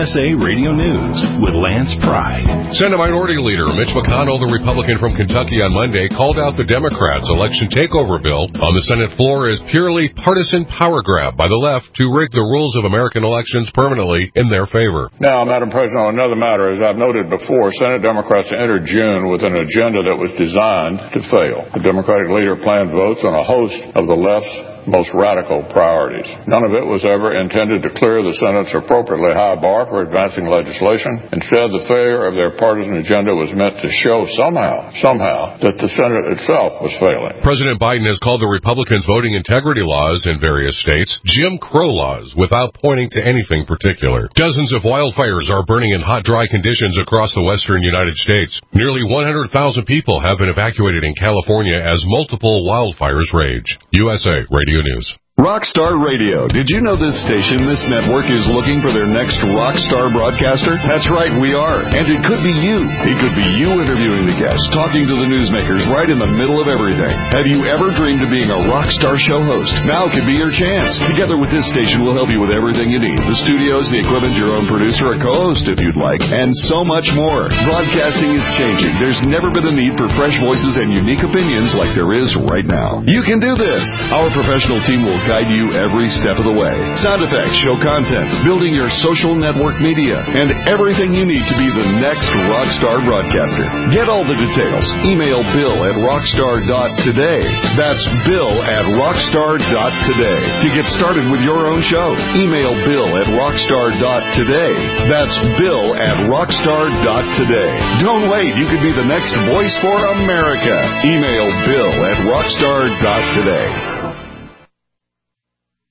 USA Radio News with Lance Pride. Senate Minority Leader Mitch McConnell, the Republican from Kentucky, on Monday called out the Democrats' election takeover bill on the Senate floor as purely partisan power grab by the left to rig the rules of American elections permanently in their favor. Now, Madam President, on another matter, as I've noted before, Senate Democrats entered June with an agenda that was designed to fail. The Democratic leader planned votes on a host of the left's most radical priorities. None of it was ever intended to clear the Senate's appropriately high bar for advancing legislation. Instead, the failure of their partisan agenda was meant to show somehow that the Senate itself was failing. President Biden has called the Republicans' voting integrity laws in various states Jim Crow laws without pointing to anything particular. Dozens of wildfires are burning in hot, dry conditions across the western United States. Nearly 100,000 people have been evacuated in California as multiple wildfires rage. USA Radio News. Rockstar Radio. Did you know this station, this network, is looking for their next rock star broadcaster? That's right, we are. And it could be you. It could be you interviewing the guests, talking to the newsmakers right in the middle of everything. Have you ever dreamed of being a rock star show host? Now could be your chance. Together with this station, we'll help you with everything you need. The studios, the equipment, your own producer, a co-host if you'd like, and so much more. Broadcasting is changing. There's never been a need for fresh voices and unique opinions like there is right now. You can do this. Our professional team will guide you every step of the way. Sound effects, show content, building your social network media, and everything you need to be the next rockstar broadcaster. Get all the details. Email bill@rockstar.today. That's bill@rockstar.today. To get started with your own show, email bill@rockstar.today. That's bill@rockstar.today. Don't wait. You could be the next voice for America. Email bill@rockstar.today.